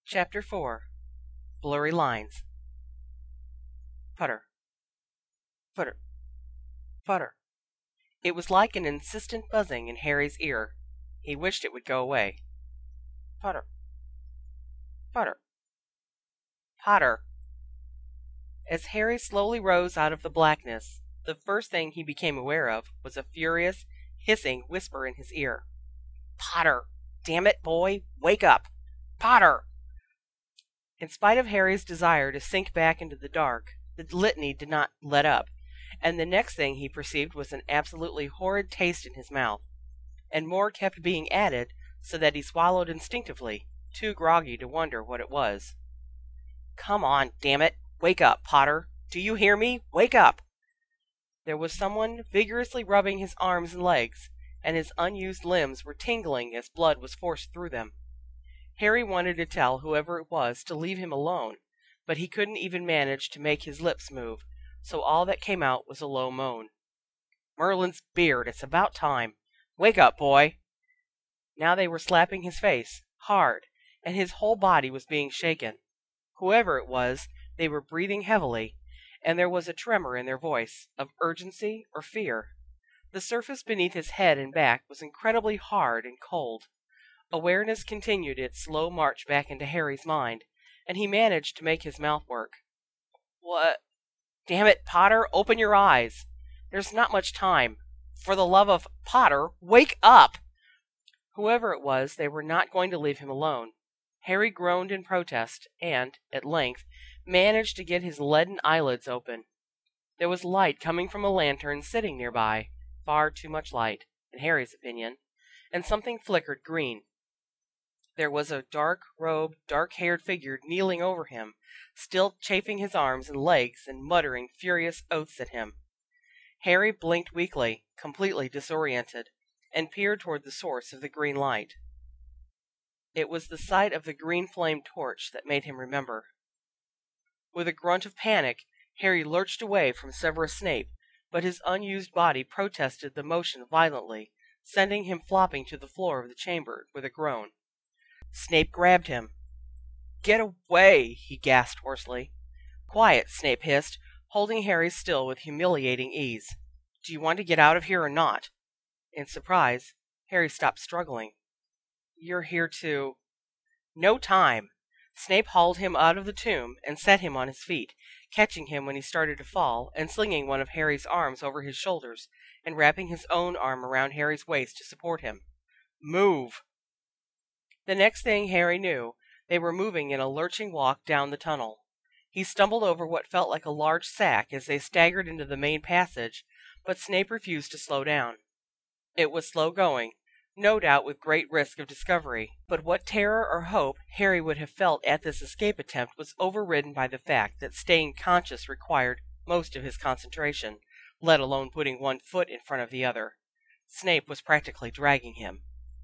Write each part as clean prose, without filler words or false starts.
Chapter 4 Blurry Lines. Putter, putter, putter. It was like an insistent buzzing in Harry's ear. He wished it would go away. Putter, putter, Potter. As Harry slowly rose out of the blackness, the first thing he became aware of was a furious, hissing whisper in his ear. Potter! Damn it, boy! Wake up! Potter! In spite of Harry's desire to sink back into the dark, the litany did not let up, and the next thing he perceived was an absolutely horrid taste in his mouth, and more kept being added, so that he swallowed instinctively, too groggy to wonder what it was. Come on, damn it! Wake up, Potter! Do you hear me? Wake up! There was someone vigorously rubbing his arms and legs, and his unused limbs were tingling as blood was forced through them. Harry wanted to tell whoever it was to leave him alone, but he couldn't even manage to make his lips move, so all that came out was a low moan. Merlin's beard, it's about time. Wake up, boy! Now they were slapping his face, hard, and his whole body was being shaken. Whoever it was, they were breathing heavily, and there was a tremor in their voice, of urgency or fear. The surface beneath his head and back was incredibly hard and cold. Awareness continued its slow march back into Harry's mind, and he managed to make his mouth work. What? Damn it, Potter, open your eyes! There's not much time. For the love of Potter, wake up! Whoever it was, they were not going to leave him alone. Harry groaned in protest, and, at length, managed to get his leaden eyelids open. There was light coming from a lantern sitting nearby, far too much light, in Harry's opinion, and something flickered green. There was a dark-robed, dark-haired figure kneeling over him, still chafing his arms and legs and muttering furious oaths at him. Harry blinked weakly, completely disoriented, and peered toward the source of the green light. It was the sight of the green flame torch that made him remember. With a grunt of panic, Harry lurched away from Severus Snape, but his unused body protested the motion violently, sending him flopping to the floor of the chamber with a groan. Snape grabbed him. Get away! He gasped hoarsely. Quiet, Snape hissed, holding Harry still with humiliating ease. Do you want to get out of here or not? In surprise, Harry stopped struggling. You're here to... No time! Snape hauled him out of the tomb and set him on his feet, catching him when he started to fall, and slinging one of Harry's arms over his shoulders, and wrapping his own arm around Harry's waist to support him. Move! The next thing Harry knew, they were moving in a lurching walk down the tunnel. He stumbled over what felt like a large sack as they staggered into the main passage, but Snape refused to slow down. It was slow going, no doubt with great risk of discovery, but what terror or hope Harry would have felt at this escape attempt was overridden by the fact that staying conscious required most of his concentration, let alone putting one foot in front of the other. Snape was practically dragging him.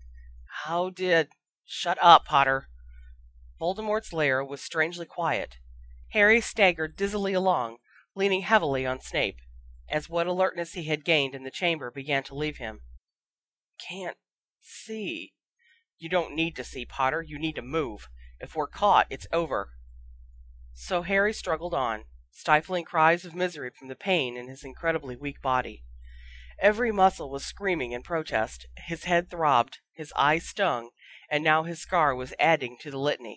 How did... Shut up, Potter! Voldemort's lair was strangely quiet. Harry staggered dizzily along, leaning heavily on Snape, as what alertness he had gained in the chamber began to leave him. Can't see. You don't need to see, Potter. You need to move. If we're caught, it's over. So Harry struggled on, stifling cries of misery from the pain in his incredibly weak body. Every muscle was screaming in protest, his head throbbed, his eyes stung, and now his scar was adding to the litany.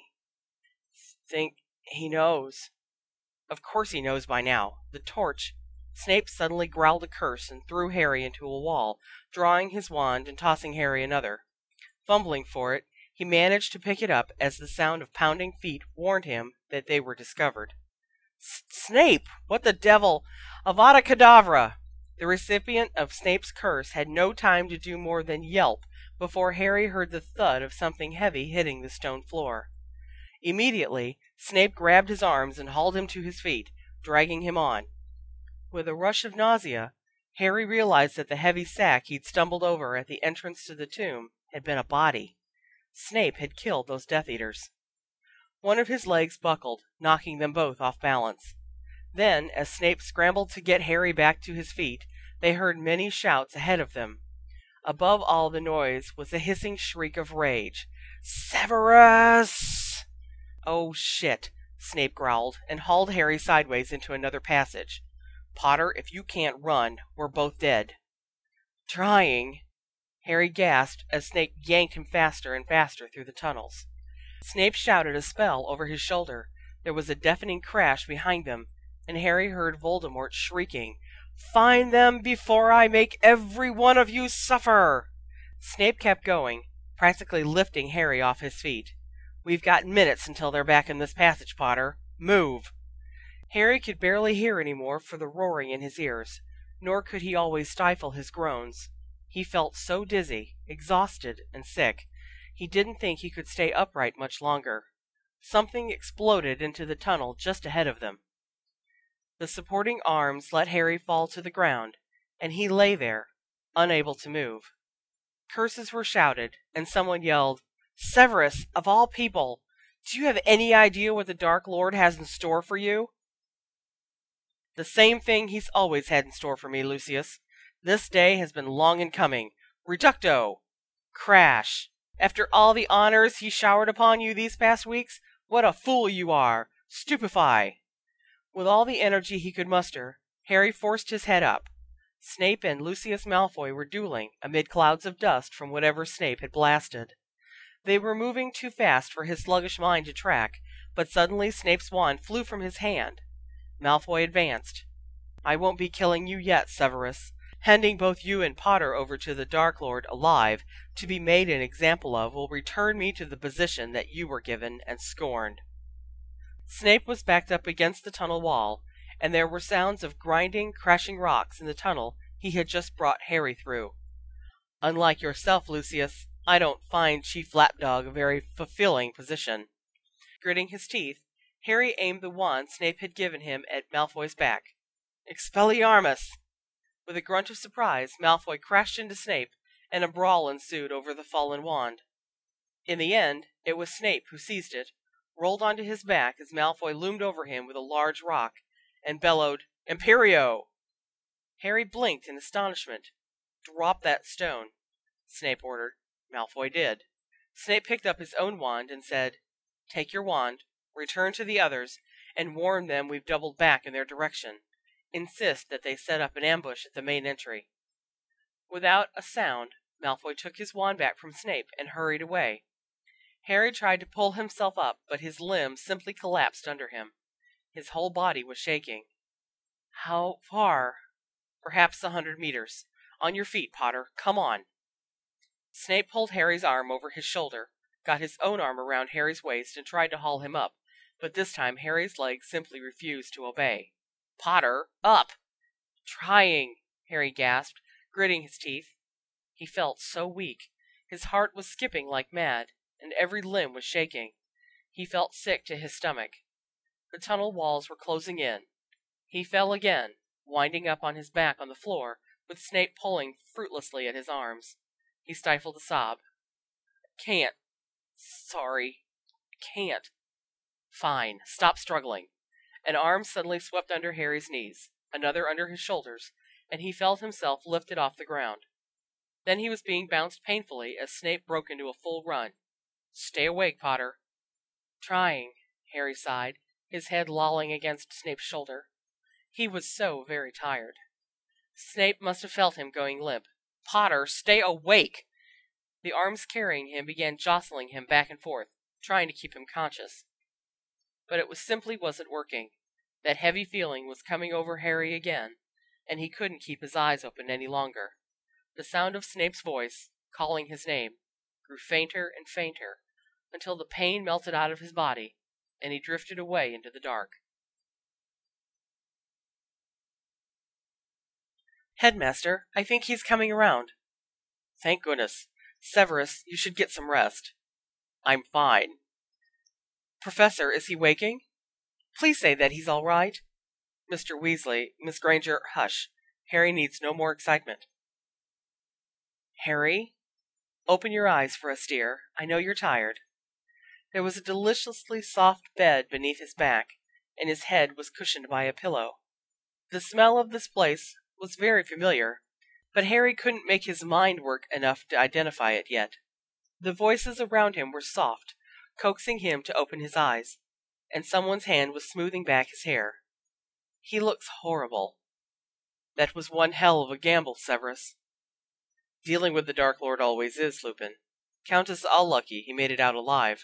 Think he knows. Of course he knows by now. The torch. Snape suddenly growled a curse and threw Harry into a wall, drawing his wand and tossing Harry another. Fumbling for it, he managed to pick it up as the sound of pounding feet warned him that they were discovered. Snape! What the devil? Avada Kedavra! The recipient of Snape's curse had no time to do more than yelp before Harry heard the thud of something heavy hitting the stone floor. Immediately, Snape grabbed his arms and hauled him to his feet, dragging him on. With a rush of nausea, Harry realized that the heavy sack he'd stumbled over at the entrance to the tomb had been a body. Snape had killed those Death Eaters. One of his legs buckled, knocking them both off balance. Then, as Snape scrambled to get Harry back to his feet, they heard many shouts ahead of them. Above all the noise was a hissing shriek of rage. Severus! "Oh, shit," Snape growled, and hauled Harry sideways into another passage. "Potter, if you can't run, we're both dead." "Trying," Harry gasped as Snape yanked him faster and faster through the tunnels. Snape shouted a spell over his shoulder. There was a deafening crash behind them, and Harry heard Voldemort shrieking, "Find them before I make every one of you suffer!" Snape kept going, practically lifting Harry off his feet. "We've got minutes until they're back in this passage, Potter. Move!" Harry could barely hear any more for the roaring in his ears, nor could he always stifle his groans. He felt so dizzy, exhausted, and sick, he didn't think he could stay upright much longer. Something exploded into the tunnel just ahead of them. The supporting arms let Harry fall to the ground, and he lay there, unable to move. Curses were shouted, and someone yelled, "Severus, of all people, do you have any idea what the Dark Lord has in store for you?" "The same thing he's always had in store for me, Lucius. This day has been long in coming. Reducto! Crash! After all the honors he showered upon you these past weeks, what a fool you are! Stupefy!" With all the energy he could muster, Harry forced his head up. Snape and Lucius Malfoy were dueling amid clouds of dust from whatever Snape had blasted. They were moving too fast for his sluggish mind to track, but suddenly Snape's wand flew from his hand. Malfoy advanced. "I won't be killing you yet, Severus. Handing both you and Potter over to the Dark Lord alive to be made an example of will return me to the position that you were given and scorned." Snape was backed up against the tunnel wall, and there were sounds of grinding, crashing rocks in the tunnel he had just brought Harry through. "Unlike yourself, Lucius, I don't find Chief Lapdog a very fulfilling position." Gritting his teeth, Harry aimed the wand Snape had given him at Malfoy's back. "Expelliarmus!" With a grunt of surprise, Malfoy crashed into Snape, and a brawl ensued over the fallen wand. In the end, it was Snape who seized it, rolled onto his back as Malfoy loomed over him with a large rock, and bellowed, "Imperio!" Harry blinked in astonishment. "Drop that stone," Snape ordered. Malfoy did. Snape picked up his own wand and said, "Take your wand, return to the others, and warn them we've doubled back in their direction. Insist that they set up an ambush at the main entry." Without a sound, Malfoy took his wand back from Snape and hurried away. Harry tried to pull himself up, but his limbs simply collapsed under him. His whole body was shaking. "How far?" "Perhaps 100 meters. On your feet, Potter. Come on." Snape pulled Harry's arm over his shoulder, got his own arm around Harry's waist, and tried to haul him up, but this time Harry's legs simply refused to obey. "Potter, up!" "Trying," Harry gasped, gritting his teeth. He felt so weak. His heart was skipping like mad, and every limb was shaking. He felt sick to his stomach. The tunnel walls were closing in. He fell again, winding up on his back on the floor, with Snape pulling fruitlessly at his arms. He stifled a sob. "Can't. Sorry. Can't." "Fine. Stop struggling." An arm suddenly swept under Harry's knees, another under his shoulders, and he felt himself lifted off the ground. Then he was being bounced painfully as Snape broke into a full run. "Stay awake, Potter." "Trying," Harry sighed, his head lolling against Snape's shoulder. He was so very tired. Snape must have felt him going limp. "Potter, stay awake!" The arms carrying him began jostling him back and forth, trying to keep him conscious. But it simply wasn't working. That heavy feeling was coming over Harry again, and he couldn't keep his eyes open any longer. The sound of Snape's voice, calling his name, grew fainter and fainter, until the pain melted out of his body, and he drifted away into the dark. "Headmaster, I think he's coming around." "Thank goodness. Severus, you should get some rest." "I'm fine." "Professor, is he waking? Please say that he's all right." "Mr. Weasley, Miss Granger, hush. Harry needs no more excitement." "Harry, open your eyes for us, dear. I know you're tired." There was a deliciously soft bed beneath his back, and his head was cushioned by a pillow. The smell of this place was very familiar, but Harry couldn't make his mind work enough to identify it yet. The voices around him were soft, coaxing him to open his eyes, and someone's hand was smoothing back his hair. He looks horrible. That was one hell of a gamble, Severus. Dealing with the Dark Lord always is, Lupin. Count us all lucky he made it out alive.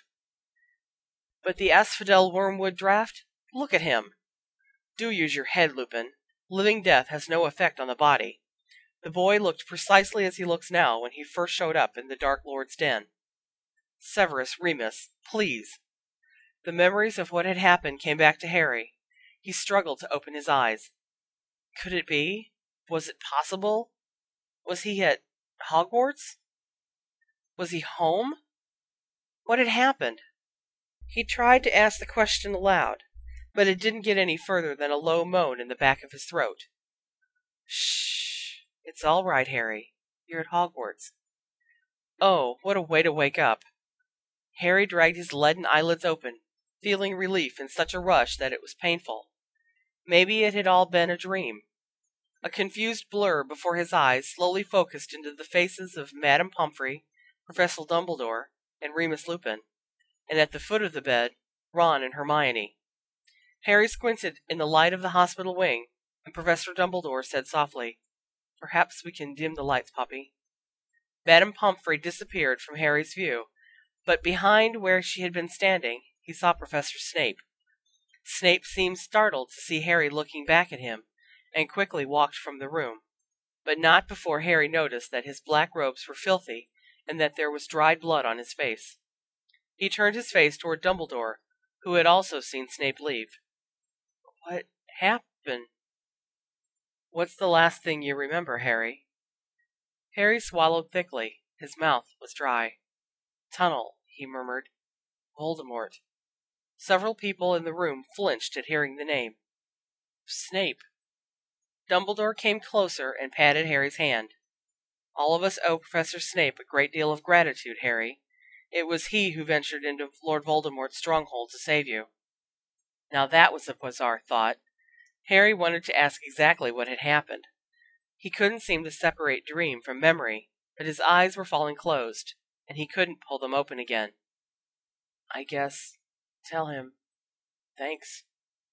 But the Asphodel Wormwood draft? Look at him. Do use your head, Lupin. Living death has no effect on the body. The boy looked precisely as he looks now when he first showed up in the Dark Lord's den. Severus, Remus, please. The memories of what had happened came back to Harry. He struggled to open his eyes. Could it be? Was it possible? Was he at Hogwarts? Was he home? What had happened? He tried to ask the question aloud, but it didn't get any further than a low moan in the back of his throat. Shh. It's all right, Harry. You're at Hogwarts. Oh, what a way to wake up. Harry dragged his leaden eyelids open, feeling relief in such a rush that it was painful. Maybe it had all been a dream. A confused blur before his eyes slowly focused into the faces of Madame Pomfrey, Professor Dumbledore, and Remus Lupin, and at the foot of the bed, Ron and Hermione. Harry squinted in the light of the hospital wing, and Professor Dumbledore said softly, "Perhaps we can dim the lights, Poppy." Madame Pomfrey disappeared from Harry's view, but behind where she had been standing, he saw Professor Snape. Snape seemed startled to see Harry looking back at him, and quickly walked from the room, but not before Harry noticed that his black robes were filthy and that there was dried blood on his face. He turned his face toward Dumbledore, who had also seen Snape leave. What happened? What's the last thing you remember, Harry? Harry swallowed thickly. His mouth was dry. Tunnel, he murmured. Voldemort. Several people in the room flinched at hearing the name. Snape. Dumbledore came closer and patted Harry's hand. All of us owe Professor Snape a great deal of gratitude, Harry. It was he who ventured into Lord Voldemort's stronghold to save you. Now that was a bizarre thought. Harry wanted to ask exactly what had happened. He couldn't seem to separate dream from memory, but his eyes were falling closed, and he couldn't pull them open again. I guess, tell him, thanks.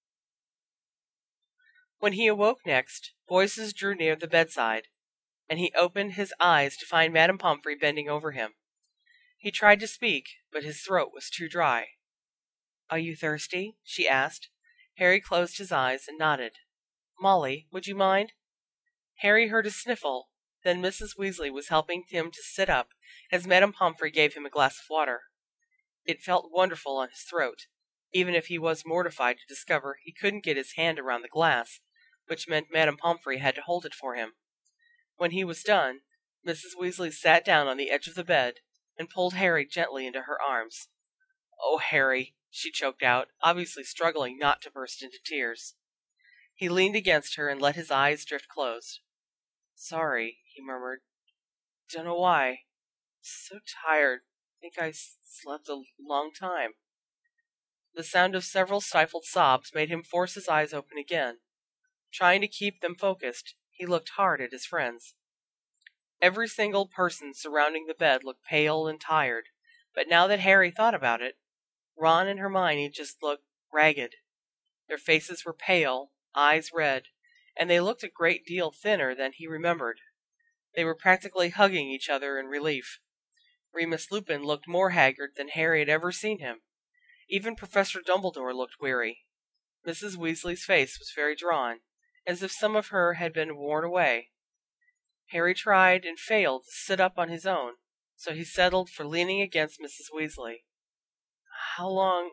When he awoke next, voices drew near the bedside, and he opened his eyes to find Madame Pomfrey bending over him. He tried to speak, but his throat was too dry. Are you thirsty? She asked. Harry closed his eyes and nodded. Molly, would you mind? Harry heard a sniffle. Then Mrs. Weasley was helping him to sit up as Madame Pomfrey gave him a glass of water. It felt wonderful on his throat, even if he was mortified to discover he couldn't get his hand around the glass, which meant Madame Pomfrey had to hold it for him. When he was done, Mrs. Weasley sat down on the edge of the bed and pulled Harry gently into her arms. Oh, Harry, she choked out, obviously struggling not to burst into tears. He leaned against her and let his eyes drift closed. Sorry, he murmured. Don't know why. So tired. Think I slept a long time. The sound of several stifled sobs made him force his eyes open again. Trying to keep them focused, he looked hard at his friends. Every single person surrounding the bed looked pale and tired, but now that Harry thought about it, Ron and Hermione just looked ragged. Their faces were pale, eyes red, and they looked a great deal thinner than he remembered. They were practically hugging each other in relief. Remus Lupin looked more haggard than Harry had ever seen him. Even Professor Dumbledore looked weary. Mrs. Weasley's face was very drawn, as if some of her had been worn away. Harry tried and failed to sit up on his own, so he settled for leaning against Mrs. Weasley. How long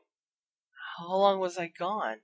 was I gone?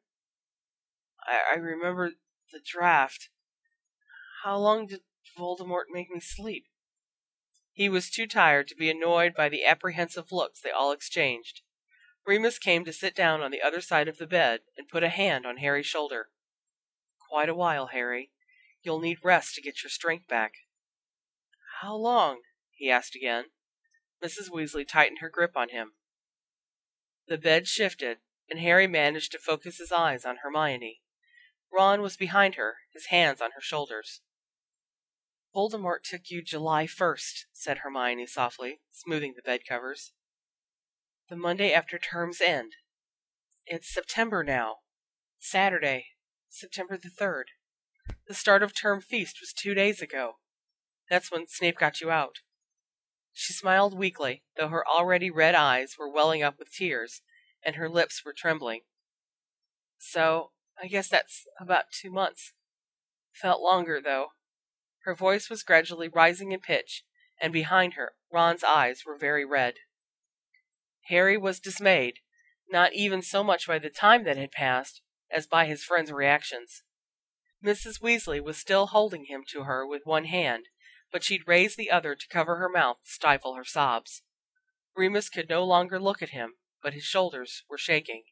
I remember the draft. How long did Voldemort make me sleep? He was too tired to be annoyed by the apprehensive looks they all exchanged. Remus came to sit down on the other side of the bed and put a hand on Harry's shoulder. Quite a while, Harry. You'll need rest to get your strength back. How long? He asked again. Mrs. Weasley tightened her grip on him. The bed shifted, and Harry managed to focus his eyes on Hermione. Ron was behind her, his hands on her shoulders. Voldemort took you July 1st, said Hermione softly, smoothing the bed covers. The Monday after term's end. It's September now. Saturday, September the 3rd. The start of term feast was 2 days ago. That's when Snape got you out. She smiled weakly, though her already red eyes were welling up with tears, and her lips were trembling. So, I guess that's about 2 months. Felt longer, though. Her voice was gradually rising in pitch, and behind her, Ron's eyes were very red. Harry was dismayed, not even so much by the time that had passed, as by his friend's reactions. Mrs. Weasley was still holding him to her with one hand, but she'd raised the other to cover her mouth to stifle her sobs. Remus could no longer look at him, but his shoulders were shaking.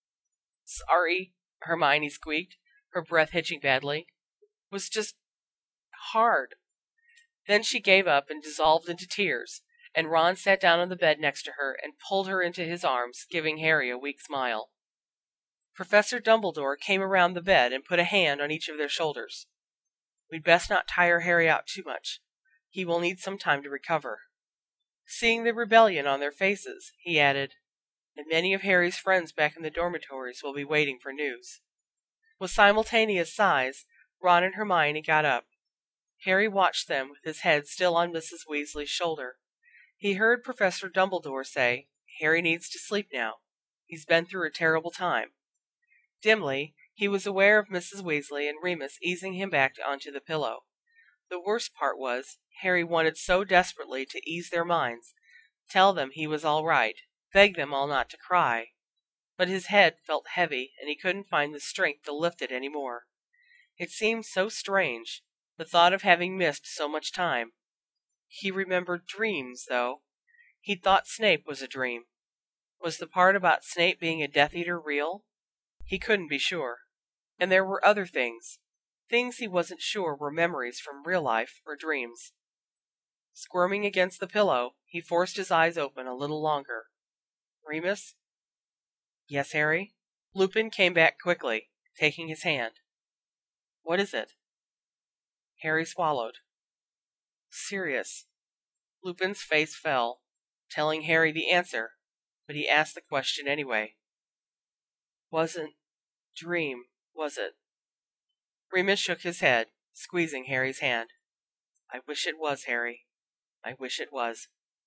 "Sorry," Hermione squeaked, her breath hitching badly. "It was just hard." Then she gave up and dissolved into tears, and Ron sat down on the bed next to her and pulled her into his arms, giving Harry a weak smile. Professor Dumbledore came around the bed and put a hand on each of their shoulders. "We'd best not tire Harry out too much. He will need some time to recover." Seeing the rebellion on their faces, he added, "And many of Harry's friends back in the dormitories will be waiting for news." With simultaneous sighs, Ron and Hermione got up. Harry watched them with his head still on Mrs. Weasley's shoulder. He heard Professor Dumbledore say, "Harry needs to sleep now. He's been through a terrible time." Dimly, he was aware of Mrs. Weasley and Remus easing him back onto the pillow. The worst part was, Harry wanted so desperately to ease their minds, tell them he was all right, beg them all not to cry. But his head felt heavy, and he couldn't find the strength to lift it any more. It seemed so strange, the thought of having missed so much time. He remembered dreams, though. He'd thought Snape was a dream. Was the part about Snape being a Death Eater real? He couldn't be sure. And there were other things he wasn't sure were memories from real life or dreams. Squirming against the pillow, he forced his eyes open a little longer. "Remus?" "Yes, Harry?" Lupin came back quickly, taking his hand. "What is it?" Harry swallowed. "Sirius." Lupin's face fell, telling Harry the answer, but he asked the question anyway. "Wasn't dream, was it?" Remus shook his head, squeezing Harry's hand. "I wish it was, Harry. I wish it was."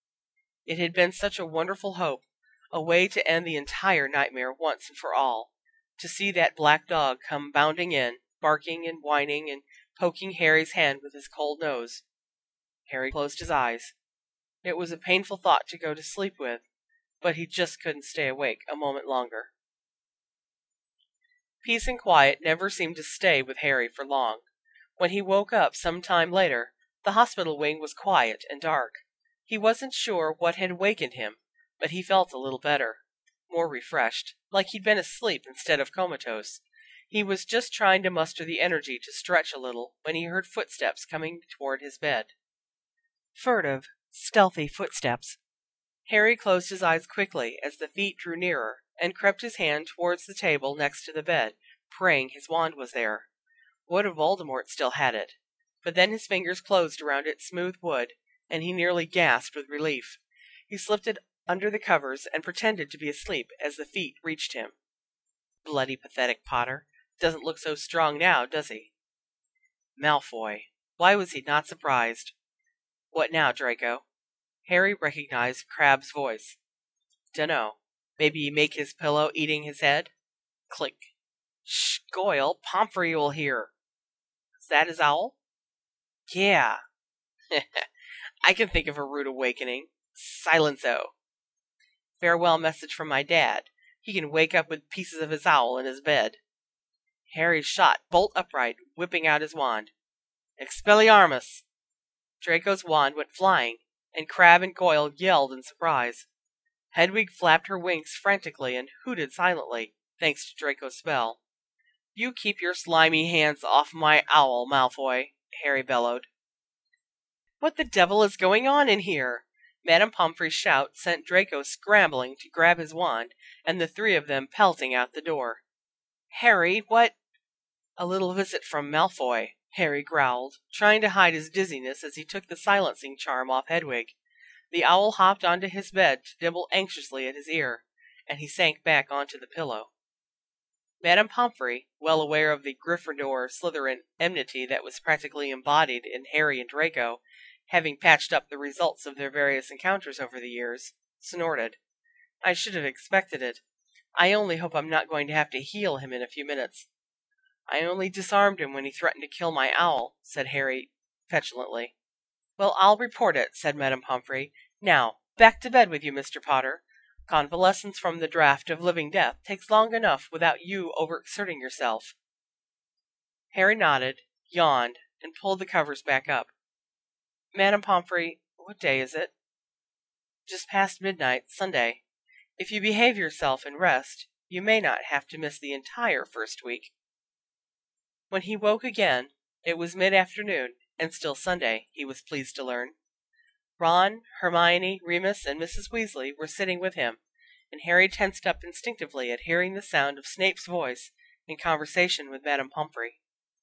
It had been such a wonderful hope, a way to end the entire nightmare once and for all, to see that black dog come bounding in, barking and whining and poking Harry's hand with his cold nose. Harry closed his eyes. It was a painful thought to go to sleep with, but he just couldn't stay awake a moment longer. Peace and quiet never seemed to stay with Harry for long. When he woke up some time later, the hospital wing was quiet and dark. He wasn't sure what had wakened him, but he felt a little better, more refreshed, like he'd been asleep instead of comatose. He was just trying to muster the energy to stretch a little when he heard footsteps coming toward his bed. Furtive, stealthy footsteps. Harry closed his eyes quickly as the feet drew nearer, and crept his hand towards the table next to the bed, praying his wand was there. Would if Voldemort still had it. But then his fingers closed around its smooth wood, and he nearly gasped with relief. He slipped it under the covers and pretended to be asleep as the feet reached him. Bloody pathetic Potter. Doesn't look so strong now, does he? Malfoy. Why was he not surprised? What now, Draco? Harry recognized Crabbe's voice. Dunno. Maybe make his pillow eating his head? Click. Shh, Goyle, Pomfrey will hear. Is that his owl? Yeah. I can think of a rude awakening. Silenzo. Farewell message from my dad. He can wake up with pieces of his owl in his bed. Harry shot bolt upright, whipping out his wand. Expelliarmus! Draco's wand went flying, and Crabbe and Goyle yelled in surprise. Hedwig flapped her wings frantically and hooted silently, thanks to Draco's spell. You keep your slimy hands off my owl, Malfoy, Harry bellowed. What the devil is going on in here? Madame Pomfrey's shout sent Draco scrambling to grab his wand, and the three of them pelting out the door. Harry, what? A little visit from Malfoy, Harry growled, trying to hide his dizziness as he took the silencing charm off Hedwig. The owl hopped onto his bed to nibble anxiously at his ear, and he sank back onto the pillow. Madame Pomfrey, well aware of the Gryffindor-Slytherin enmity that was practically embodied in Harry and Draco, having patched up the results of their various encounters over the years, snorted. "I should have expected it. I only hope I'm not going to have to heal him in a few minutes." "I only disarmed him when he threatened to kill my owl," said Harry petulantly. "Well, I'll report it," said Madame Pomfrey. "Now, back to bed with you, Mr. Potter. Convalescence from the draught of living death takes long enough without you overexerting yourself." Harry nodded, yawned, and pulled the covers back up. "Madame Pomfrey, what day is it?" "Just past midnight, Sunday. If you behave yourself and rest, you may not have to miss the entire first week." When he woke again, it was mid-afternoon, and still Sunday, he was pleased to learn. Ron, Hermione, Remus, and Mrs. Weasley were sitting with him, and Harry tensed up instinctively at hearing the sound of Snape's voice in conversation with Madame Pomfrey.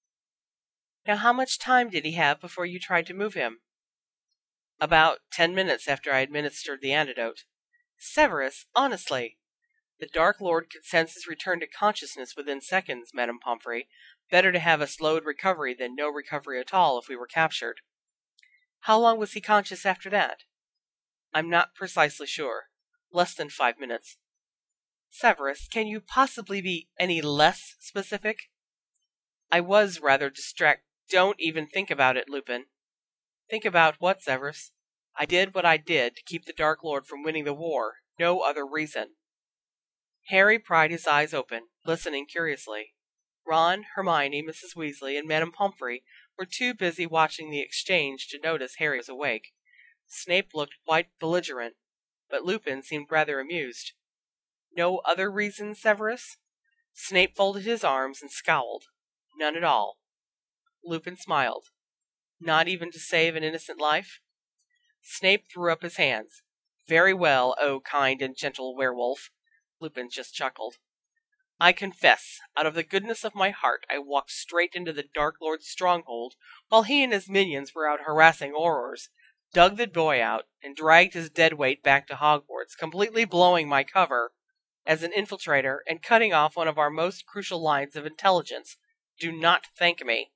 "Now, how much time did he have before you tried to move him?" "About 10 minutes after I administered the antidote." "Severus, honestly!" "The Dark Lord could sense his return to consciousness within seconds, Madame Pomfrey. Better to have a slowed recovery than no recovery at all if we were captured." "How long was he conscious after that?" "I'm not precisely sure. Less than 5 minutes." "Severus, can you possibly be any less specific?" "I was rather Don't even think about it, Lupin." "Think about what, Severus?" "I did what I did to keep the Dark Lord from winning the war. No other reason." Harry pried his eyes open, listening curiously. Ron, Hermione, Mrs. Weasley, and Madame Pomfrey were too busy watching the exchange to notice Harry was awake. Snape looked quite belligerent, but Lupin seemed rather amused. "No other reason, Severus?" Snape folded his arms and scowled. "None at all." Lupin smiled. "Not even to save an innocent life?" Snape threw up his hands. "Very well, oh kind and gentle werewolf." Lupin just chuckled. "I confess, out of the goodness of my heart, I walked straight into the Dark Lord's stronghold while he and his minions were out harassing Aurors, dug the boy out, and dragged his dead weight back to Hogwarts, completely blowing my cover as an infiltrator and cutting off one of our most crucial lines of intelligence. Do not thank me."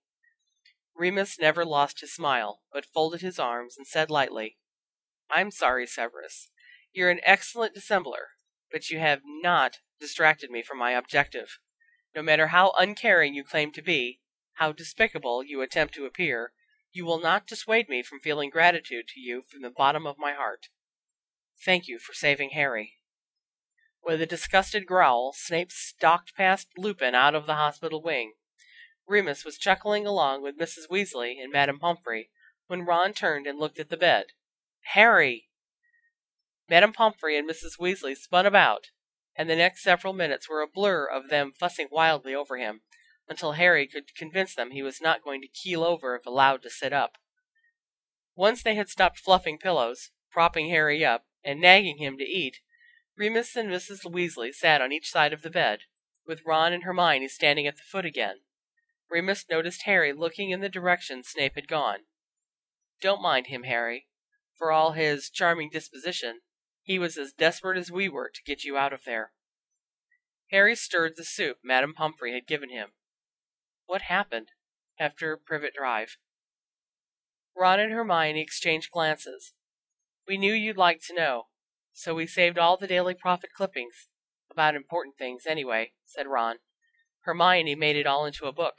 Remus never lost his smile, but folded his arms and said lightly, "I'm sorry, Severus. You're an excellent dissembler, but you have not distracted me from my objective. No matter how uncaring you claim to be, how despicable you attempt to appear, you will not dissuade me from feeling gratitude to you from the bottom of my heart. Thank you for saving Harry." With a disgusted growl, Snape stalked past Lupin out of the hospital wing. Remus was chuckling along with Mrs. Weasley and Madame Pomfrey when Ron turned and looked at the bed. "Harry!" Madame Pomfrey and Mrs. Weasley spun about, and the next several minutes were a blur of them fussing wildly over him, until Harry could convince them he was not going to keel over if allowed to sit up. Once they had stopped fluffing pillows, propping Harry up, and nagging him to eat, Remus and Mrs. Weasley sat on each side of the bed, with Ron and Hermione standing at the foot again. Remus noticed Harry looking in the direction Snape had gone. "Don't mind him, Harry. For all his charming disposition, he was as desperate as we were to get you out of there." Harry stirred the soup Madame Pomfrey had given him. "What happened after Privet Drive?" Ron and Hermione exchanged glances. "We knew you'd like to know, so we saved all the Daily Prophet clippings. About important things, anyway," said Ron. "Hermione made it all into a book."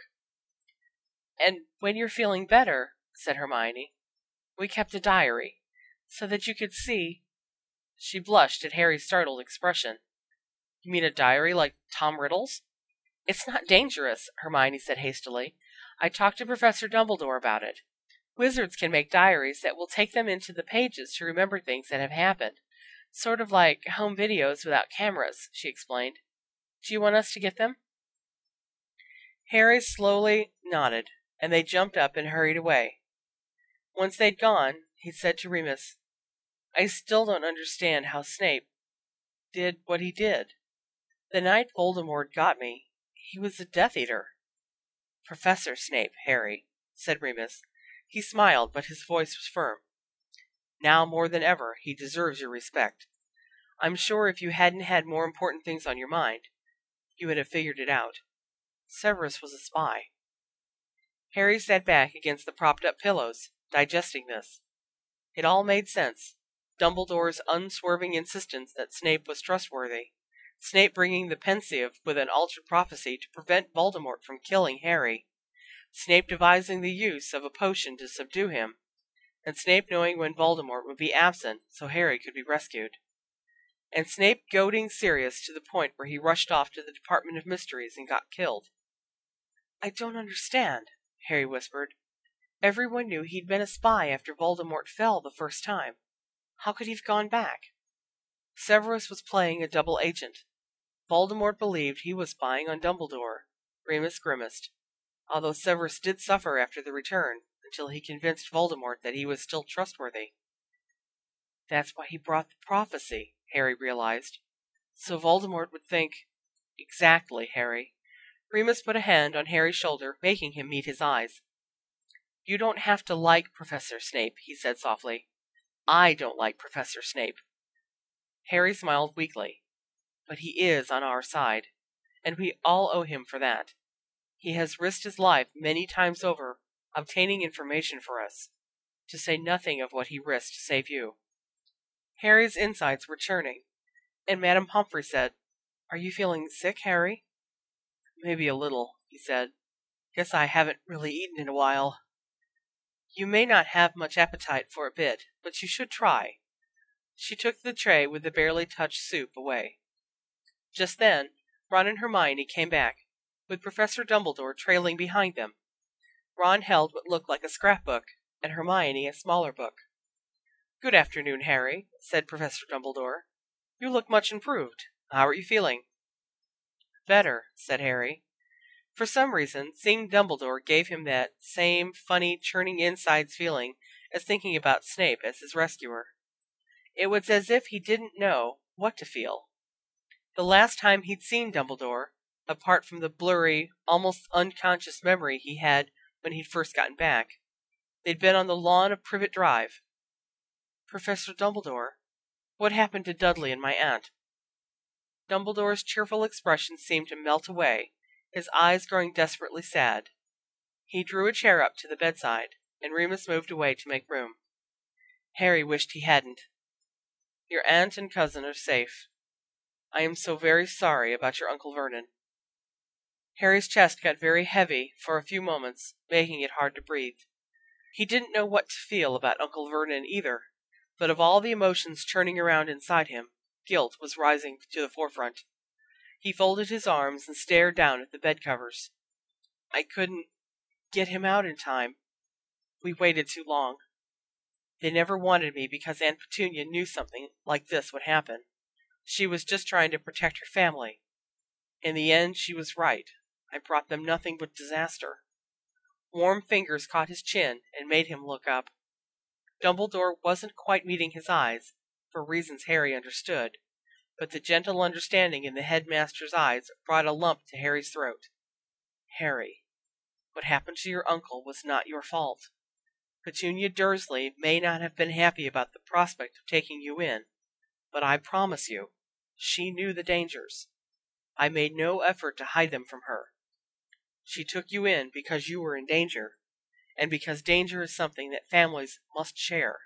"And when you're feeling better," said Hermione, "we kept a diary, so that you could see." She blushed at Harry's startled expression. "You mean a diary like Tom Riddle's?" "It's not dangerous," Hermione said hastily. "I talked to Professor Dumbledore about it. Wizards can make diaries that will take them into the pages to remember things that have happened. Sort of like home videos without cameras," she explained. "Do you want us to get them?" Harry slowly nodded, and they jumped up and hurried away. Once they'd gone, he said to Remus, "I still don't understand how Snape did what he did. The night Voldemort got me, he was a Death Eater." "Professor Snape, Harry," said Remus. He smiled, but his voice was firm. Now more than ever, he deserves your respect. I'm sure if you hadn't had more important things on your mind, you would have figured it out. Severus was a spy." Harry sat back against the propped-up pillows, digesting this. It all made sense. Dumbledore's unswerving insistence that Snape was trustworthy, Snape bringing the Pensieve with an altered prophecy to prevent Voldemort from killing Harry, Snape devising the use of a potion to subdue him, and Snape knowing when Voldemort would be absent so Harry could be rescued. And Snape goading Sirius to the point where he rushed off to the Department of Mysteries and got killed. "I don't understand," Harry whispered. "Everyone knew he'd been a spy after Voldemort fell the first time. How could he have gone back?" "Severus was playing a double agent. Voldemort believed he was spying on Dumbledore." Remus grimaced. "Although Severus did suffer after the return, until he convinced Voldemort that he was still trustworthy." "That's why he brought the prophecy," Harry realized. "So Voldemort would think—" "Exactly, Harry." Remus put a hand on Harry's shoulder, making him meet his eyes. "You don't have to like Professor Snape," he said softly. "I don't like Professor Snape." Harry smiled weakly. "But he is on our side, and we all owe him for that. He has risked his life many times over, obtaining information for us, to say nothing of what he risked to save you." Harry's insides were churning, and Madame Pomfrey said, "Are you feeling sick, Harry?" "Maybe a little," he said. "Guess I haven't really eaten in a while." "You may not have much appetite for a bit, but you should try." She took the tray with the barely touched soup away. Just then, Ron and Hermione came back, with Professor Dumbledore trailing behind them. Ron held what looked like a scrapbook, and Hermione a smaller book. "Good afternoon, Harry," said Professor Dumbledore. "You look much improved. How are you feeling?" "Better," said Harry. For some reason, seeing Dumbledore gave him that same funny, churning insides feeling as thinking about Snape as his rescuer. It was as if he didn't know what to feel. The last time he'd seen Dumbledore, apart from the blurry, almost unconscious memory he had when he'd first gotten back, they'd been on the lawn of Privet Drive. "Professor Dumbledore, what happened to Dudley and my aunt?" Dumbledore's cheerful expression seemed to melt away, his eyes growing desperately sad. He drew a chair up to the bedside, and Remus moved away to make room. Harry wished he hadn't. "Your aunt and cousin are safe. I am so very sorry about your Uncle Vernon." Harry's chest got very heavy for a few moments, making it hard to breathe. He didn't know what to feel about Uncle Vernon either, but of all the emotions churning around inside him, guilt was rising to the forefront. He folded his arms and stared down at the bedcovers. "I couldn't get him out in time. We waited too long. They never wanted me because Aunt Petunia knew something like this would happen. She was just trying to protect her family. In the end, she was right. I brought them nothing but disaster." Warm fingers caught his chin and made him look up. Dumbledore wasn't quite meeting his eyes, for reasons Harry understood, but the gentle understanding in the headmaster's eyes brought a lump to Harry's throat. "Harry, what happened to your uncle was not your fault. Petunia Dursley may not have been happy about the prospect of taking you in, but I promise you, she knew the dangers. I made no effort to hide them from her. She took you in because you were in danger, and because danger is something that families must share."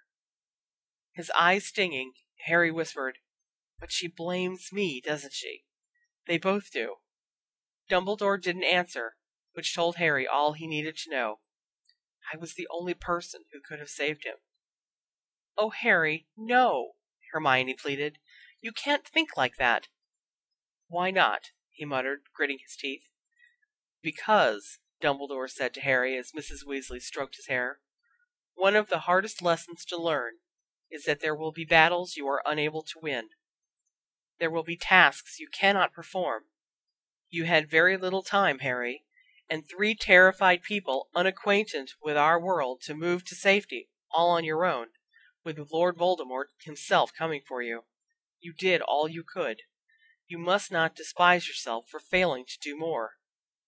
His eyes stinging, Harry whispered, "But she blames me, doesn't she? They both do." Dumbledore didn't answer, which told Harry all he needed to know. "I was the only person who could have saved him." "Oh, Harry, no!" Hermione pleaded. "You can't think like that." "Why not?" he muttered, gritting his teeth. "Because," Dumbledore said to Harry as Mrs. Weasley stroked his hair, "one of the hardest lessons to learn is that there will be battles you are unable to win. There will be tasks you cannot perform. You had very little time, Harry, and 3 terrified people unacquainted with our world to move to safety, all on your own, with Lord Voldemort himself coming for you. You did all you could. You must not despise yourself for failing to do more."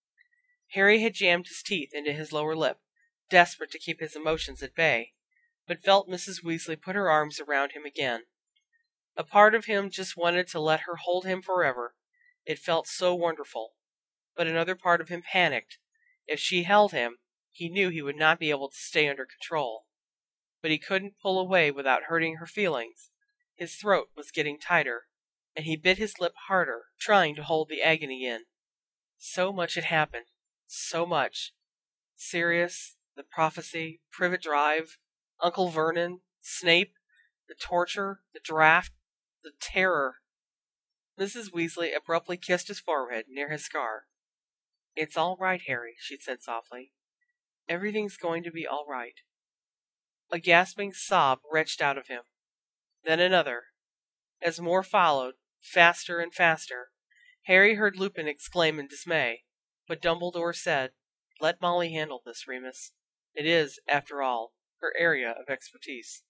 Harry had jammed his teeth into his lower lip, desperate to keep his emotions at bay, but felt Mrs. Weasley put her arms around him again. A part of him just wanted to let her hold him forever. It felt so wonderful. But another part of him panicked. If she held him, he knew he would not be able to stay under control. But he couldn't pull away without hurting her feelings. His throat was getting tighter, and he bit his lip harder, trying to hold the agony in. So much had happened. So much. Sirius, the prophecy, Privet Drive, Uncle Vernon, Snape, the torture, the draft, the terror. Mrs. Weasley abruptly kissed his forehead near his scar. "It's all right, Harry," she said softly. "Everything's going to be all right." A gasping sob wrenched out of him. Then another. As more followed, faster and faster, Harry heard Lupin exclaim in dismay, but Dumbledore said, "Let Molly handle this, Remus. It is, after all, her area of expertise."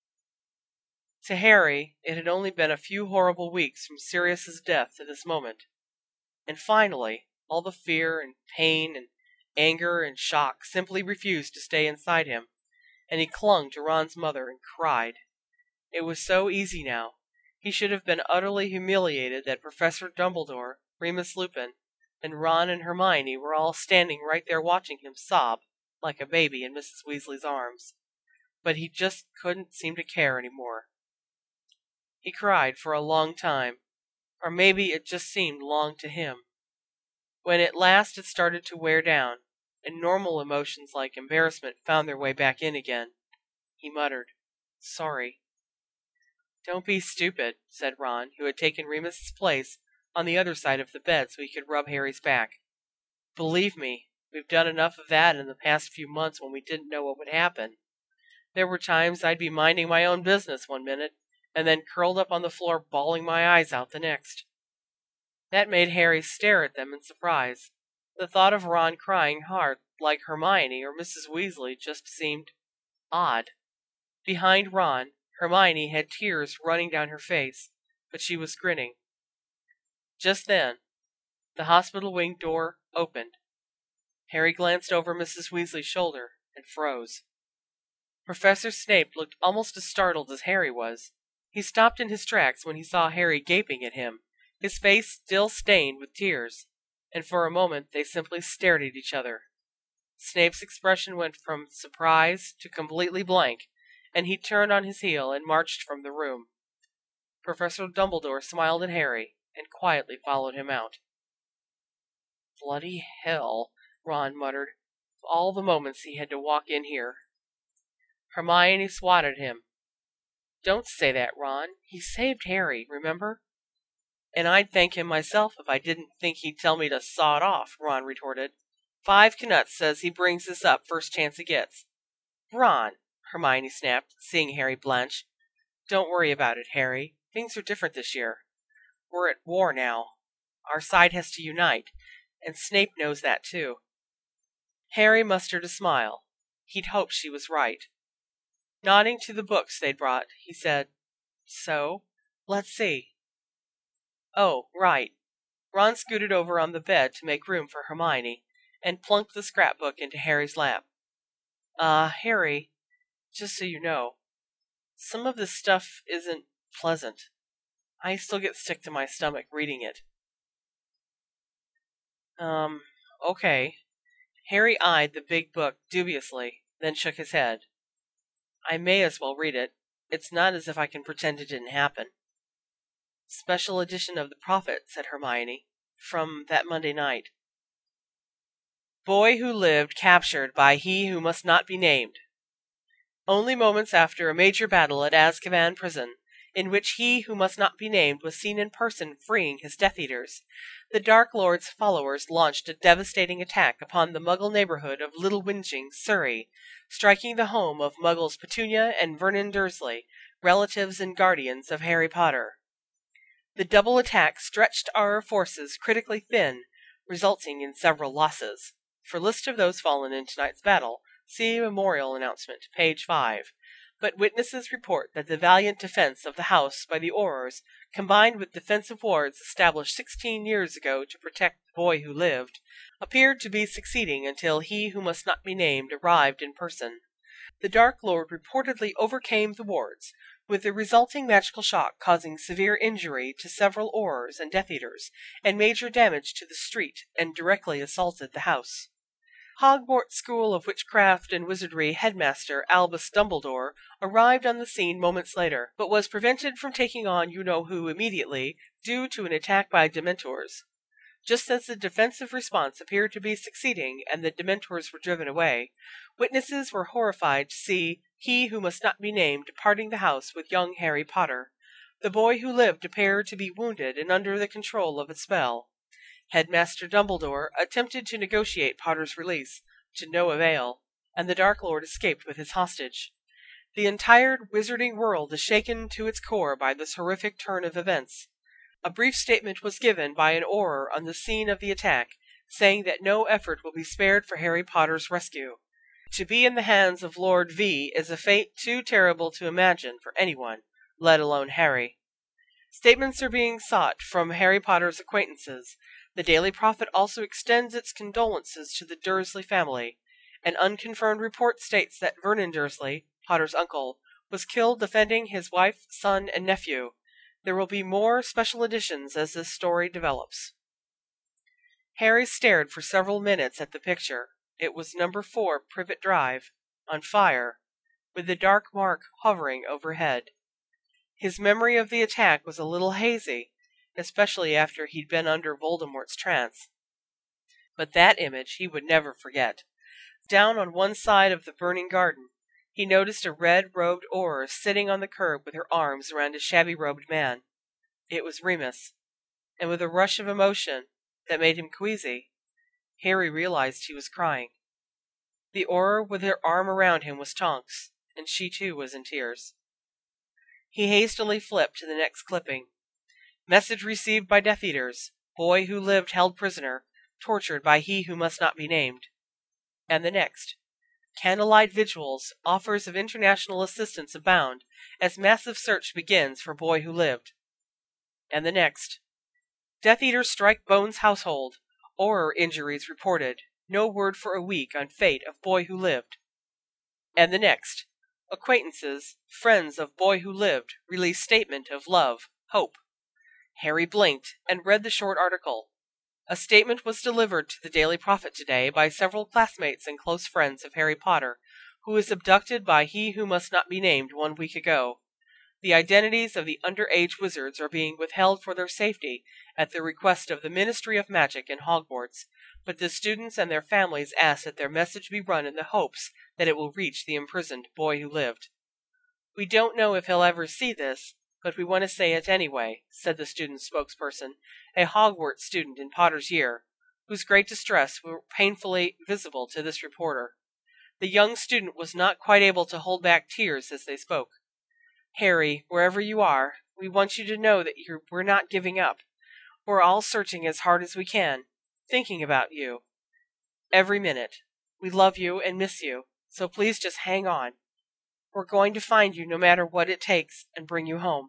To Harry, it had only been a few horrible weeks from Sirius's death to this moment. And finally, all the fear and pain and anger and shock simply refused to stay inside him, and he clung to Ron's mother and cried. It was so easy now. He should have been utterly humiliated that Professor Dumbledore, Remus Lupin, and Ron and Hermione were all standing right there watching him sob like a baby in Mrs. Weasley's arms. But he just couldn't seem to care any more. He cried for a long time, or maybe it just seemed long to him. When at last it started to wear down, and normal emotions like embarrassment found their way back in again, he muttered, "Sorry." "Don't be stupid," said Ron, who had taken Remus's place on the other side of the bed so he could rub Harry's back. "Believe me, we've done enough of that in the past few months when we didn't know what would happen. There were times I'd be minding my own business one minute, and then curled up on the floor bawling my eyes out the next." That made Harry stare at them in surprise. The thought of Ron crying hard like Hermione or Mrs. Weasley just seemed odd. Behind Ron, Hermione had tears running down her face, but she was grinning. Just then, the hospital wing door opened. Harry glanced over Mrs. Weasley's shoulder and froze. Professor Snape looked almost as startled as Harry was. He stopped in his tracks when he saw Harry gaping at him, his face still stained with tears, and for a moment they simply stared at each other. Snape's expression went from surprise to completely blank, and he turned on his heel and marched from the room. Professor Dumbledore smiled at Harry and quietly followed him out. "Bloody hell," Ron muttered, "of all the moments he had to walk in here." Hermione swatted him. "Don't say that, Ron. He saved Harry, remember?" "And I'd thank him myself if I didn't think he'd tell me to saw it off," Ron retorted. "Five Knuts says he brings this up first chance he gets." "Ron," Hermione snapped, seeing Harry blench. "Don't worry about it, Harry. Things are different this year. We're at war now. Our side has to unite, and Snape knows that too." Harry mustered a smile. He'd hoped she was right. Nodding to the books they'd brought, he said, "So, let's see." "Oh, right." Ron scooted over on the bed to make room for Hermione, and plunked the scrapbook into Harry's lap. Harry, just so you know, some of this stuff isn't pleasant. I still get sick to my stomach reading it." Okay." Harry eyed the big book dubiously, then shook his head. "I may as well read it. It's not as if I can pretend it didn't happen." "Special edition of the Prophet," said Hermione, "from that Monday night. Boy who lived captured by he who must not be named. Only moments after a major battle at Azkaban prison, in which he who must not be named was seen in person freeing his Death Eaters, the Dark Lord's followers launched a devastating attack upon the Muggle neighborhood of Little Whinging, Surrey, striking the home of Muggles Petunia and Vernon Dursley, relatives and guardians of Harry Potter. The double attack stretched our forces critically thin, resulting in several losses. For list of those fallen in tonight's battle, see memorial announcement, page 5. But witnesses report that the valiant defense of the house by the Aurors, combined with defensive wards established 16 years ago to protect the boy who lived, appeared to be succeeding until he who must not be named arrived in person. The Dark Lord reportedly overcame the wards, with the resulting magical shock causing severe injury to several Aurors and Death Eaters, and major damage to the street, and directly assaulted the house. Hogwarts School of Witchcraft and Wizardry headmaster Albus Dumbledore arrived on the scene moments later, but was prevented from taking on you-know-who immediately due to an attack by Dementors. Just as the defensive response appeared to be succeeding and the Dementors were driven away, witnesses were horrified to see he who must not be named departing the house with young Harry Potter. The boy who lived appeared to be wounded and under the control of a spell. Headmaster Dumbledore attempted to negotiate Potter's release, to no avail, and the Dark Lord escaped with his hostage. The entire wizarding world is shaken to its core by this horrific turn of events. A brief statement was given by an Auror on the scene of the attack, saying that no effort will be spared for Harry Potter's rescue. To be in the hands of Lord V is a fate too terrible to imagine for anyone, let alone Harry. Statements are being sought from Harry Potter's acquaintances. The Daily Prophet also extends its condolences to the Dursley family. An unconfirmed report states that Vernon Dursley, Potter's uncle, was killed defending his wife, son, and nephew. There will be more special editions as this story develops. Harry stared for several minutes at the picture. It was number 4 Privet Drive, on fire, with the dark mark hovering overhead. His memory of the attack was a little hazy, especially after he'd been under Voldemort's trance. But that image he would never forget. Down on one side of the burning garden, he noticed a red-robed Auror sitting on the curb with her arms around a shabby-robed man. It was Remus, and with a rush of emotion that made him queasy, Harry realized he was crying. The Auror with her arm around him was Tonks, and she too was in tears. He hastily flipped to the next clipping. Message received by Death Eaters. Boy who lived held prisoner, tortured by he who must not be named. And the next. Candlelight vigils, offers of international assistance abound as massive search begins for boy who lived. And the next. Death Eaters strike Bones household. Auror injuries reported. No word for a week on fate of boy who lived. And the next. Acquaintances, friends of boy who lived, release statement of love, hope. Harry blinked and read the short article. A statement was delivered to the Daily Prophet today by several classmates and close friends of Harry Potter, who was abducted by he who must not be named 1 week ago. The identities of the underage wizards are being withheld for their safety at the request of the Ministry of Magic in Hogwarts, but the students and their families ask that their message be run in the hopes that it will reach the imprisoned boy who lived. We don't know if he'll ever see this, but we want to say it anyway, said the student spokesperson, a Hogwarts student in Potter's year, whose great distress was painfully visible to this reporter. The young student was not quite able to hold back tears as they spoke. Harry, wherever you are, we want you to know that we're not giving up. We're all searching as hard as we can, thinking about you. Every minute. We love you and miss you, so please just hang on. We're going to find you no matter what it takes and bring you home.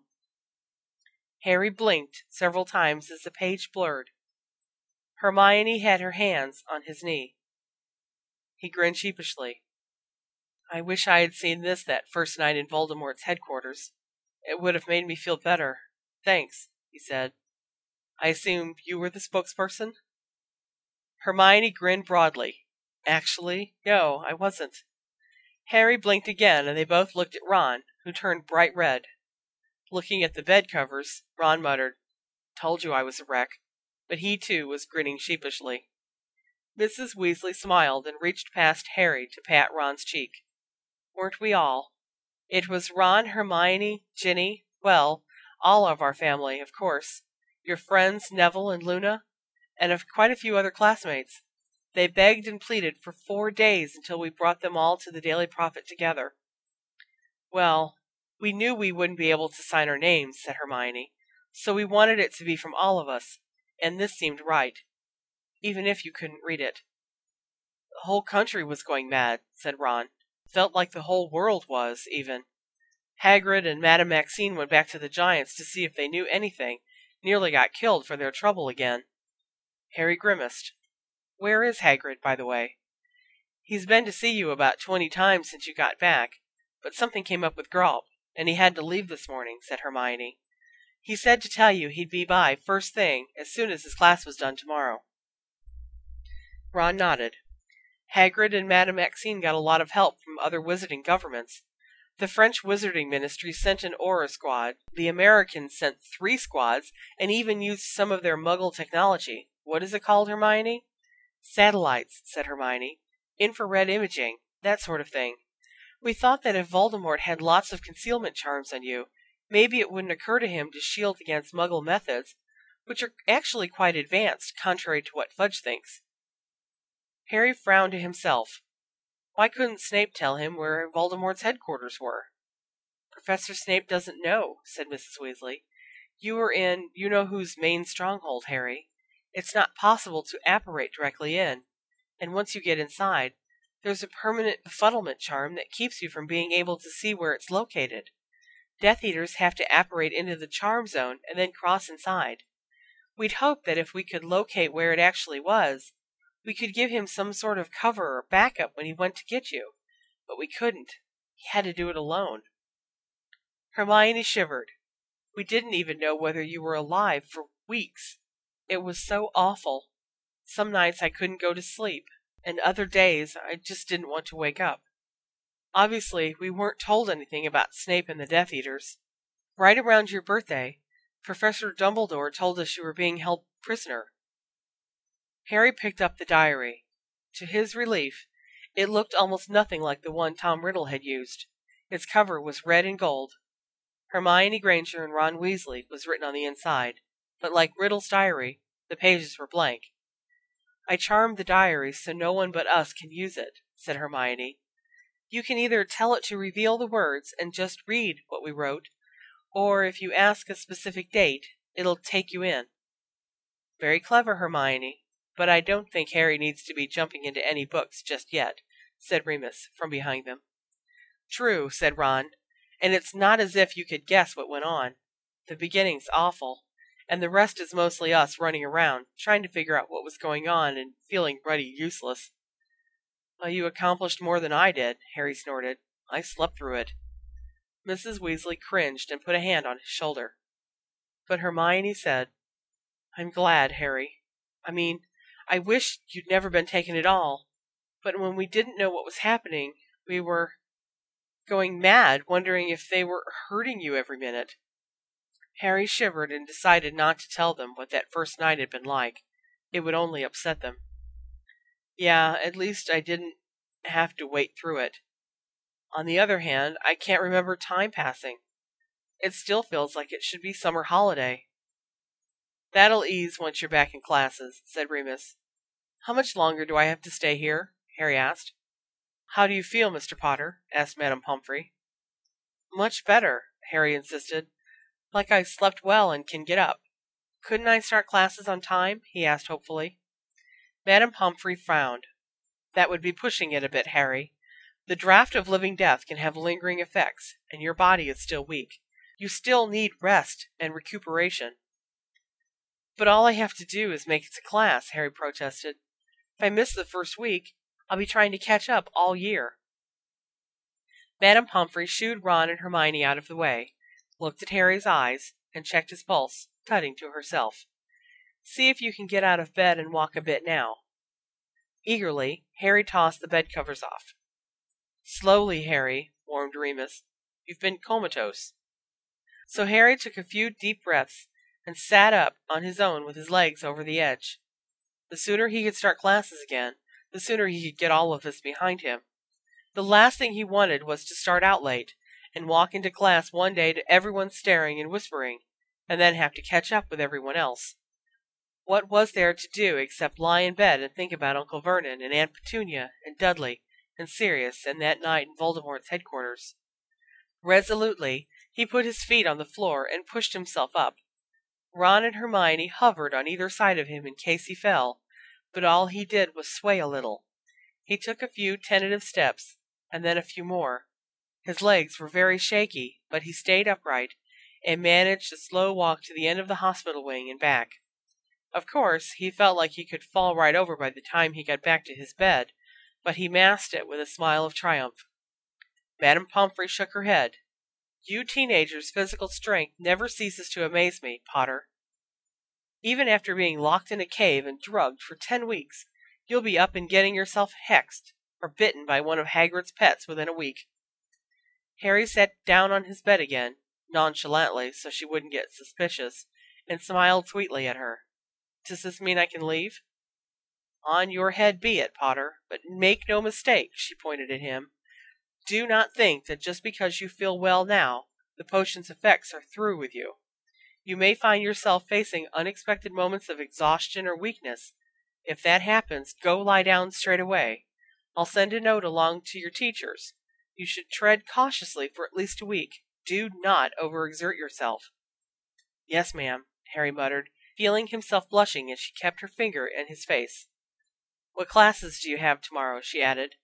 Harry blinked several times as the page blurred. Hermione had her hands on his knee. He grinned sheepishly. I wish I had seen this that first night in Voldemort's headquarters. It would have made me feel better. Thanks, he said. I assume you were the spokesperson? Hermione grinned broadly. Actually, no, I wasn't. Harry blinked again, and they both looked at Ron, who turned bright red. Looking at the bed covers, Ron muttered, Told you I was a wreck. But he, too, was grinning sheepishly. Mrs. Weasley smiled and reached past Harry to pat Ron's cheek. Weren't we all? It was Ron, Hermione, Ginny, well, all of our family, of course. Your friends Neville and Luna, and of quite a few other classmates. They begged and pleaded for 4 days until we brought them all to the Daily Prophet together. Well, we knew we wouldn't be able to sign our names, said Hermione, so we wanted it to be from all of us, and this seemed right, even if you couldn't read it. The whole country was going mad, said Ron. Felt like the whole world was, even. Hagrid and Madame Maxime went back to the Giants to see if they knew anything, nearly got killed for their trouble again. Harry grimaced. Where is Hagrid, by the way? He's been to see you about 20 times since you got back, but something came up with Grawp, and he had to leave this morning," said Hermione. "He said to tell you he'd be by first thing as soon as his class was done tomorrow." Ron nodded. Hagrid and Madame Maxime got a lot of help from other wizarding governments. The French Wizarding Ministry sent an Auror squad, the Americans sent 3 squads, and even used some of their Muggle technology. What is it called, Hermione? Satellites, said Hermione. Infrared imaging, that sort of thing. We thought that if Voldemort had lots of concealment charms on you, maybe it wouldn't occur to him to shield against Muggle methods, which are actually quite advanced, contrary to what Fudge thinks. Harry frowned to himself. Why couldn't Snape tell him where Voldemort's headquarters were? Professor Snape doesn't know, said Mrs. Weasley. You were in you-know-who's main stronghold, Harry. It's not possible to apparate directly in, and once you get inside, there's a permanent befuddlement charm that keeps you from being able to see where it's located. Death Eaters have to apparate into the charm zone and then cross inside. We'd hoped that if we could locate where it actually was, we could give him some sort of cover or backup when he went to get you, but we couldn't. He had to do it alone. Hermione shivered. We didn't even know whether you were alive for weeks. It was so awful. Some nights I couldn't go to sleep, and other days I just didn't want to wake up. Obviously, we weren't told anything about Snape and the Death Eaters. Right around your birthday, Professor Dumbledore told us you were being held prisoner. Harry picked up the diary. To his relief, it looked almost nothing like the one Tom Riddle had used. Its cover was red and gold. Hermione Granger and Ron Weasley was written on the inside, but like Riddle's diary, the pages were blank. I charmed the diary so no one but us can use it, said Hermione. You can either tell it to reveal the words and just read what we wrote, or if you ask a specific date, it'll take you in. Very clever, Hermione. But I don't think Harry needs to be jumping into any books just yet, said Remus from behind them. True, said Ron, and it's not as if you could guess what went on. The beginning's awful, and the rest is mostly us running around, trying to figure out what was going on and feeling bloody useless. Well, you accomplished more than I did, Harry snorted. I slept through it. Mrs. Weasley cringed and put a hand on his shoulder. But Hermione said, I'm glad, Harry. I wish you'd never been taken at all, but when we didn't know what was happening, we were going mad, wondering if they were hurting you every minute. Harry shivered and decided not to tell them what that first night had been like. It would only upset them. Yeah, at least I didn't have to wait through it. On the other hand, I can't remember time passing. It still feels like it should be summer holiday. That'll ease once you're back in classes, said Remus. How much longer do I have to stay here? Harry asked. How do you feel, Mr. Potter? Asked Madame Pomfrey. Much better, Harry insisted. Like I slept well and can get up. Couldn't I start classes on time? He asked hopefully. Madame Pomfrey frowned. That would be pushing it a bit, Harry. The draught of living death can have lingering effects, and your body is still weak. You still need rest and recuperation. But all I have to do is make it to class, Harry protested. If I miss the first week, I'll be trying to catch up all year. Madame Pomfrey shooed Ron and Hermione out of the way, looked at Harry's eyes, and checked his pulse, cutting to herself. See if you can get out of bed and walk a bit now. Eagerly, Harry tossed the bed covers off. Slowly, Harry, warned Remus. You've been comatose. So Harry took a few deep breaths and sat up on his own with his legs over the edge. The sooner he could start classes again, the sooner he could get all of this behind him. The last thing he wanted was to start out late and walk into class one day to everyone staring and whispering, and then have to catch up with everyone else. What was there to do except lie in bed and think about Uncle Vernon and Aunt Petunia and Dudley and Sirius and that night in Voldemort's headquarters? Resolutely, he put his feet on the floor and pushed himself up. Ron and Hermione hovered on either side of him in case he fell, but all he did was sway a little. He took a few tentative steps, and then a few more. His legs were very shaky, but he stayed upright, and managed a slow walk to the end of the hospital wing and back. Of course, he felt like he could fall right over by the time he got back to his bed, but he masked it with a smile of triumph. Madame Pomfrey shook her head. You teenagers' physical strength never ceases to amaze me, Potter. Even after being locked in a cave and drugged for 10 weeks, you'll be up and getting yourself hexed or bitten by one of Hagrid's pets within a week. Harry sat down on his bed again, nonchalantly so she wouldn't get suspicious, and smiled sweetly at her. Does this mean I can leave? On your head be it, Potter, but make no mistake, she pointed at him. Do not think that just because you feel well now, the potion's effects are through with you. You may find yourself facing unexpected moments of exhaustion or weakness. If that happens, go lie down straight away. I'll send a note along to your teachers. You should tread cautiously for at least a week. Do not overexert yourself. Yes, ma'am, Harry muttered, feeling himself blushing as she kept her finger in his face. What classes do you have tomorrow? She added.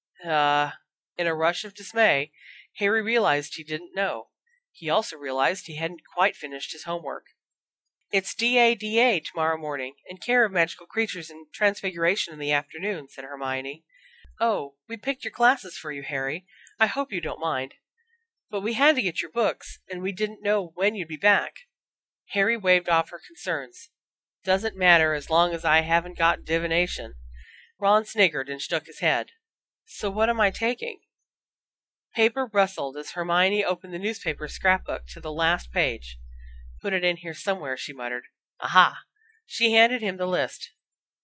In a rush of dismay, Harry realized he didn't know. He also realized he hadn't quite finished his homework. It's DA tomorrow morning, and Care of Magical Creatures and Transfiguration in the afternoon, said Hermione. Oh, we picked your classes for you, Harry. I hope you don't mind. But we had to get your books, and we didn't know when you'd be back. Harry waved off her concerns. Doesn't matter as long as I haven't got divination. Ron sniggered and shook his head. So what am I taking? Paper rustled as Hermione opened the newspaper scrapbook to the last page. Put it in here somewhere, she muttered. Aha! She handed him the list.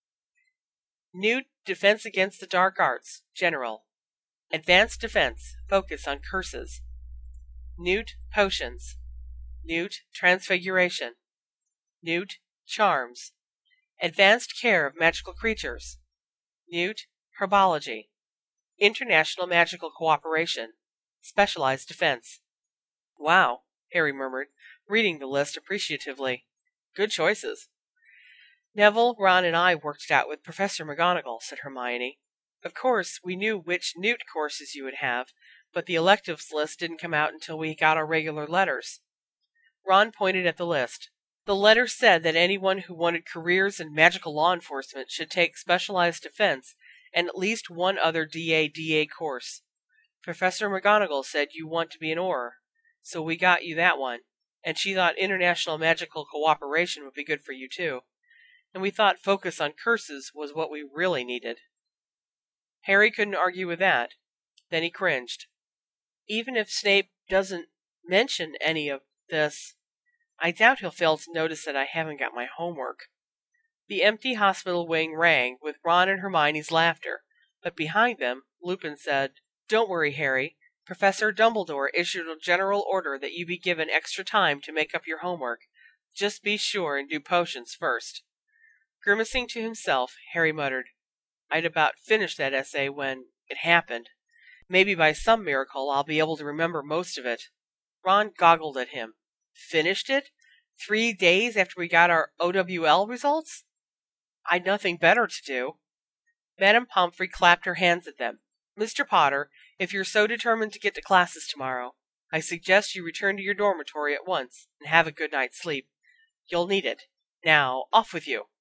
New Defense Against the Dark Arts, General. Advanced Defense, Focus on Curses. Newt Potions. Newt Transfiguration. Newt Charms. Advanced Care of Magical Creatures. Newt Herbology. International Magical Cooperation. Specialized Defense. Wow, Harry murmured, reading the list appreciatively. Good choices. Neville, Ron, and I worked it out with Professor McGonagall, said Hermione. Of course, we knew which Newt courses you would have, but the electives list didn't come out until we got our regular letters. Ron pointed at the list. The letter said that anyone who wanted careers in magical law enforcement should take Specialized Defense and at least one other DA course. Professor McGonagall said you want to be an Auror, so we got you that one, and she thought International Magical Cooperation would be good for you too. And we thought Focus on Curses was what we really needed. Harry couldn't argue with that. Then he cringed. Even if Snape doesn't mention any of this, I doubt he'll fail to notice that I haven't got my homework. The empty hospital wing rang with Ron and Hermione's laughter, but behind them, Lupin said, Don't worry, Harry. Professor Dumbledore issued a general order that you be given extra time to make up your homework. Just be sure and do potions first. Grimacing to himself, Harry muttered, I'd about finished that essay when it happened. Maybe by some miracle I'll be able to remember most of it. Ron goggled at him. Finished it? 3 days after we got our OWL results? I'd nothing better to do. Madame Pomfrey clapped her hands at them. Mr. Potter, if you're so determined to get to classes tomorrow, I suggest you return to your dormitory at once and have a good night's sleep. You'll need it. Now, off with you.